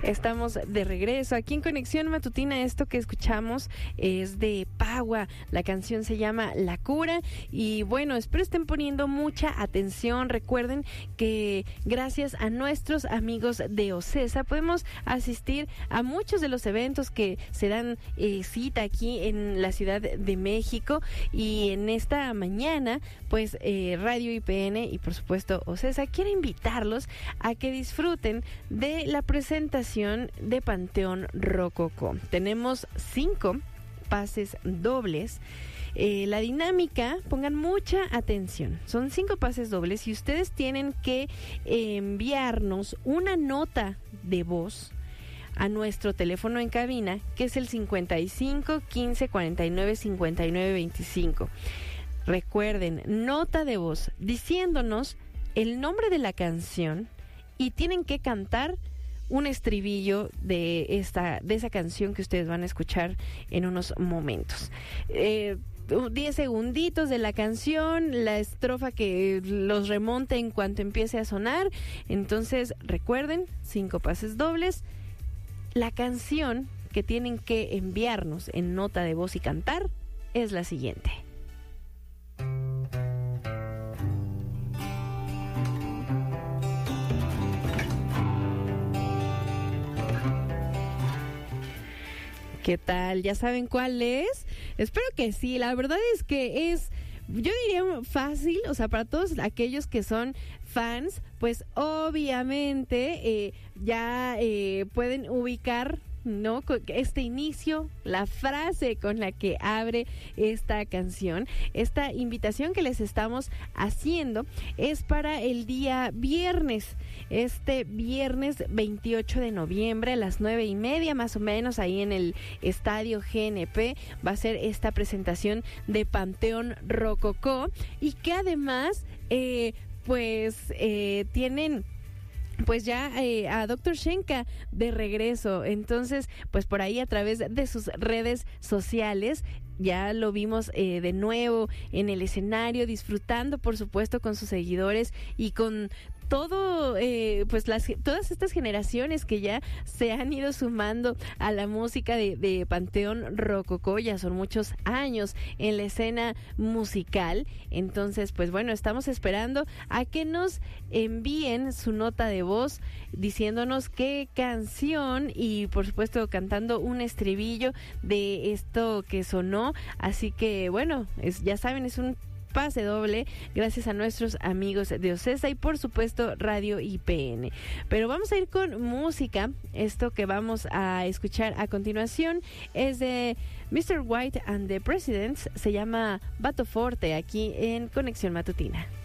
Estamos de regreso aquí en Conexión Matutina. Esto que escuchamos es de Pagua. La canción se llama La Cura. Y bueno, espero estén poniendo mucha atención. Recuerden que gracias a nuestros amigos de OCESA podemos asistir a muchos de los eventos que se dan cita aquí en la Ciudad de México. Y en esta mañana, pues Radio IPN y por supuesto OCESA quiere invitarlos a que disfruten de la presentación de Panteón Rococó. Tenemos 5 pases dobles. La dinámica, pongan mucha atención, son 5 pases dobles y ustedes tienen que enviarnos una nota de voz a nuestro teléfono en cabina, que es el 55 15 49 59 25. Recuerden, nota de voz diciéndonos el nombre de la canción y tienen que cantar un estribillo de esa canción que ustedes van a escuchar en unos momentos. 10 segunditos de la canción, la estrofa que los remonte en cuanto empiece a sonar. Entonces, recuerden, 5 pases dobles. La canción que tienen que enviarnos en nota de voz y cantar es la siguiente. ¿Qué tal? ¿Ya saben cuál es? Espero que sí. La verdad es que es, yo diría fácil, o sea, para todos aquellos que son fans, pues obviamente ya pueden ubicar, ¿no?, este inicio, la frase con la que abre esta canción. Esta invitación que les estamos haciendo es para el día viernes, este viernes 28 de noviembre a las 9:30 más o menos, ahí en el Estadio GNP va a ser esta presentación de Panteón Rococó, y que además tienen pues ya a Dr. Shenka de regreso. Entonces, pues por ahí a través de sus redes sociales ya lo vimos de nuevo en el escenario, disfrutando por supuesto con sus seguidores y con todo, todas estas generaciones que ya se han ido sumando a la música de Panteón Rococó. Ya son muchos años en la escena musical. Entonces, pues bueno, estamos esperando a que nos envíen su nota de voz diciéndonos qué canción y por supuesto cantando un estribillo de esto que sonó. Así que bueno, ya saben, es un pase doble gracias a nuestros amigos de OCESA y por supuesto Radio IPN. Pero vamos a ir con música. Esto que vamos a escuchar a continuación es de Mr. White and the Presidents. Se llama Bato Forte, aquí en Conexión Matutina.